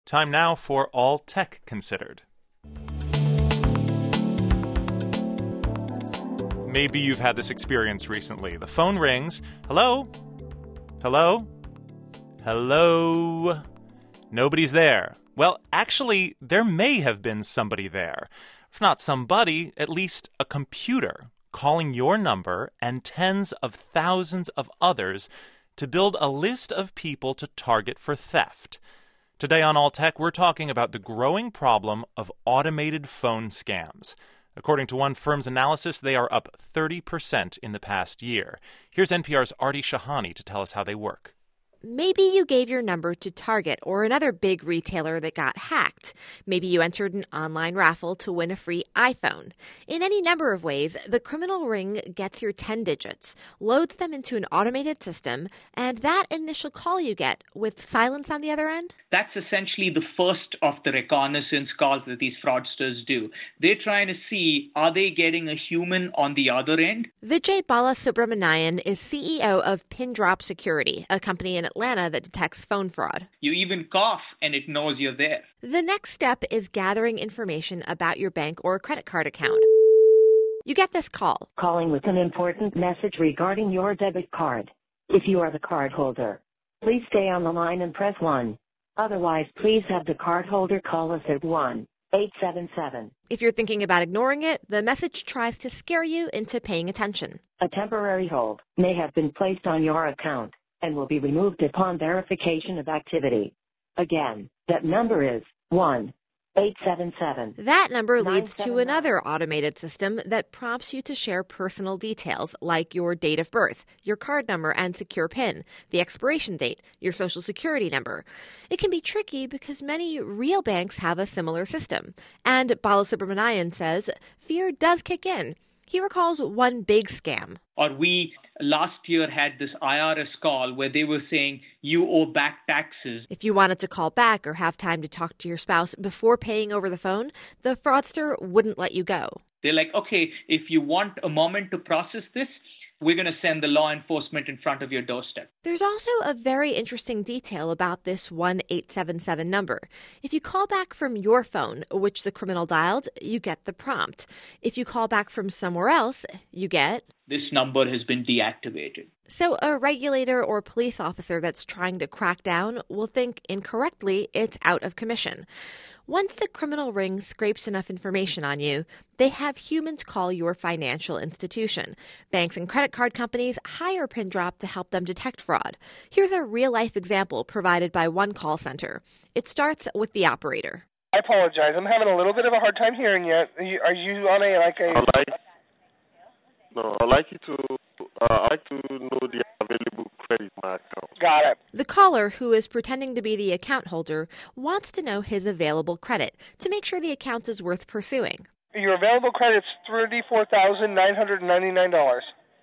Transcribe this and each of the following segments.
Time now for All Tech Considered. Maybe you've had this experience recently. The phone rings. Hello? Hello? Hello? Nobody's there. Well, actually, there may have been somebody there. If not somebody, at least a computer calling your number and tens of thousands of others to build a list of people to target for theft. Today on All Tech, we're talking about the growing problem of automated phone scams. According to one firm's analysis, they are up 30% in the past year. Here's NPR's Aarti Shahani to tell us how they work. Maybe you gave your number to Target or another big retailer that got hacked. Maybe you entered an online raffle to win a free iPhone. In any number of ways, the criminal ring gets your 10 digits, loads them into an automated system, and that initial call you get with silence on the other end? That's essentially the first of the reconnaissance calls that these fraudsters do. They're trying to see, are they getting a human on the other end? Vijay Balasubramanian is CEO of Pindrop Security, a company in Atlanta that detects phone fraud. You even cough and it knows you're there. The next step is gathering information about your bank or credit card account. You get this call. Calling with an important message regarding your debit card. If you are the cardholder, please stay on the line and press 1. Otherwise, please have the cardholder call us at 1-877. If you're thinking about ignoring it, the message tries to scare you into paying attention. A temporary hold may have been placed on your account and will be removed upon verification of activity. Again, that number is 1-877. That number leads to another automated system that prompts you to share personal details like your date of birth, your card number and secure PIN, the expiration date, your social security number. It can be tricky because many real banks have a similar system. And Balasubramanian says fear does kick in. He recalls one big scam. Or we last year had this IRS call where they were saying you owe back taxes. If you wanted to call back or have time to talk to your spouse before paying over the phone, the fraudster wouldn't let you go. They're like, okay, if you want a moment to process this, we're going to send the law enforcement in front of your doorstep. There's also a very interesting detail about this 1-877 number. If you call back from your phone, which the criminal dialed, you get the prompt. If you call back from somewhere else, you get... This number has been deactivated. So a regulator or police officer that's trying to crack down will think incorrectly it's out of commission. Once the criminal ring scrapes enough information on you, they have humans call your financial institution. Banks and credit card companies hire Pindrop to help them detect fraud. Here's a real-life example provided by one call center. It starts with the operator. I apologize. I'm having a little bit of a hard time hearing you. Are you on I'd like to know the available credit in my account. Got it. The caller, who is pretending to be the account holder, wants to know his available credit to make sure the account is worth pursuing. Your available credit's $34,999.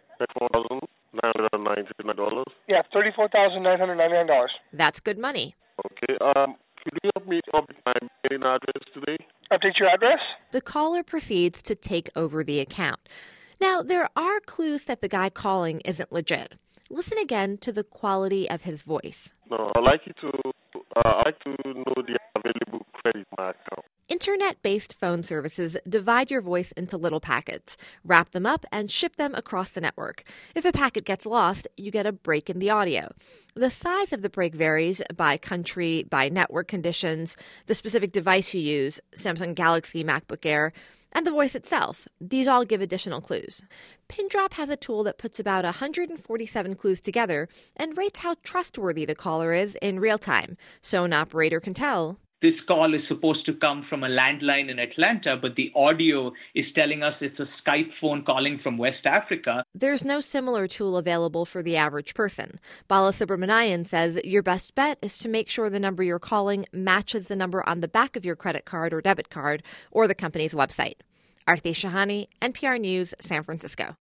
$34,999? Yeah, $34,999. That's good money. Okay. Could you help me update my mailing address today? Update your address? The caller proceeds to take over the account. Now, there are clues that the guy calling isn't legit. Listen again to the quality of his voice. No, I'd like to know the available credit in my account. Internet-based phone services divide your voice into little packets, wrap them up, and ship them across the network. If a packet gets lost, you get a break in the audio. The size of the break varies by country, by network conditions, the specific device you use, Samsung Galaxy, MacBook Air, and the voice itself. These all give additional clues. Pindrop has a tool that puts about 147 clues together and rates how trustworthy the caller is in real time, so an operator can tell. This call is supposed to come from a landline in Atlanta, but the audio is telling us it's a Skype phone calling from West Africa. There's no similar tool available for the average person. Balasubramanian says your best bet is to make sure the number you're calling matches the number on the back of your credit card or debit card or the company's website. Aarti Shahani, NPR News, San Francisco.